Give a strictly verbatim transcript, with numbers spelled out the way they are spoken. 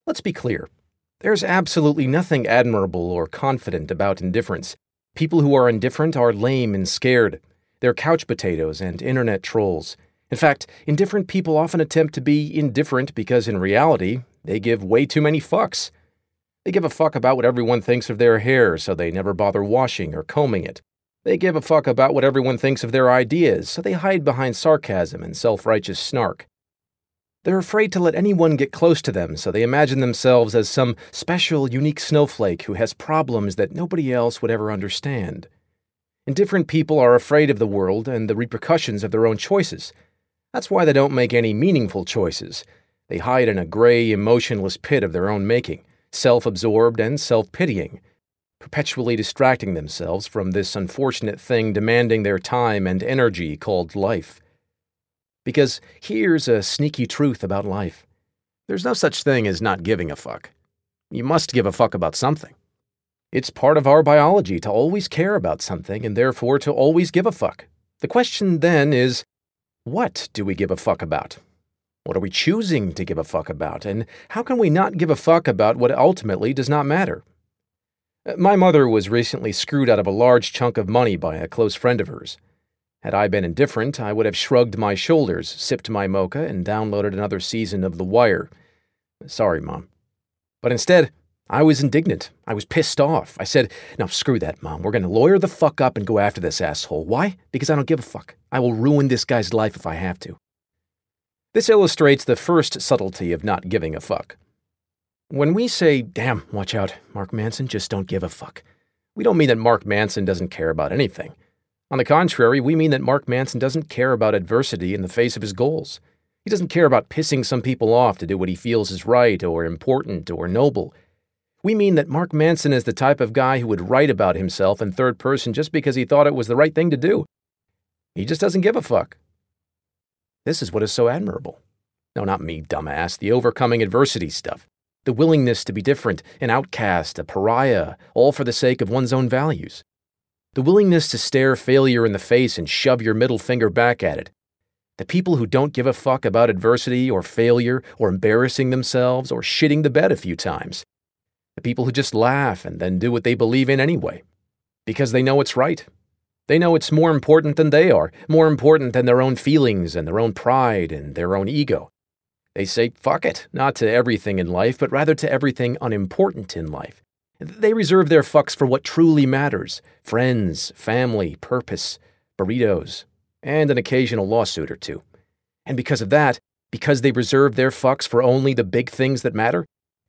Let's be clear. There's absolutely nothing admirable or confident about indifference. People who are indifferent are lame and scared. They're couch potatoes and internet trolls. In fact, indifferent people often attempt to be indifferent because in reality, they give way too many fucks. They give a fuck about what everyone thinks of their hair, so they never bother washing or combing it. They give a fuck about what everyone thinks of their ideas, so they hide behind sarcasm and self-righteous snark. They're afraid to let anyone get close to them, so they imagine themselves as some special, unique snowflake who has problems that nobody else would ever understand. Indifferent people are afraid of the world and the repercussions of their own choices. That's why they don't make any meaningful choices. They hide in a gray, emotionless pit of their own making, self-absorbed and self-pitying, perpetually distracting themselves from this unfortunate thing demanding their time and energy called life. Because here's a sneaky truth about life. There's no such thing as not giving a fuck. You must give a fuck about something. It's part of our biology to always care about something and therefore to always give a fuck. The question then is, what do we give a fuck about? What are we choosing to give a fuck about? And how can we not give a fuck about what ultimately does not matter? My mother was recently screwed out of a large chunk of money by a close friend of hers. Had I been indifferent, I would have shrugged my shoulders, sipped my mocha, and downloaded another season of The Wire. Sorry, Mom. But instead, I was indignant. I was pissed off. I said, "No, screw that, Mom. We're going to lawyer the fuck up and go after this asshole. Why? Because I don't give a fuck. I will ruin this guy's life if I have to." This illustrates the first subtlety of not giving a fuck. When we say, "Damn, watch out, Mark Manson just don't give a fuck," we don't mean that Mark Manson doesn't care about anything. On the contrary, we mean that Mark Manson doesn't care about adversity in the face of his goals. He doesn't care about pissing some people off to do what he feels is right or important or noble. We mean that Mark Manson is the type of guy who would write about himself in third person just because he thought it was the right thing to do. He just doesn't give a fuck. This is what is so admirable. No, not me, dumbass. The overcoming adversity stuff. The willingness to be different, an outcast, a pariah, all for the sake of one's own values. The willingness to stare failure in the face and shove your middle finger back at it. The people who don't give a fuck about adversity or failure or embarrassing themselves or shitting the bed a few times. The people who just laugh and then do what they believe in anyway. Because they know it's right. They know it's more important than they are, more important than their own feelings and their own pride and their own ego. They say, fuck it, not to everything in life, but rather to everything unimportant in life. They reserve their fucks for what truly matters. Friends, family, purpose, burritos, and an occasional lawsuit or two. And because of that, because they reserve their fucks for only the big things that matter,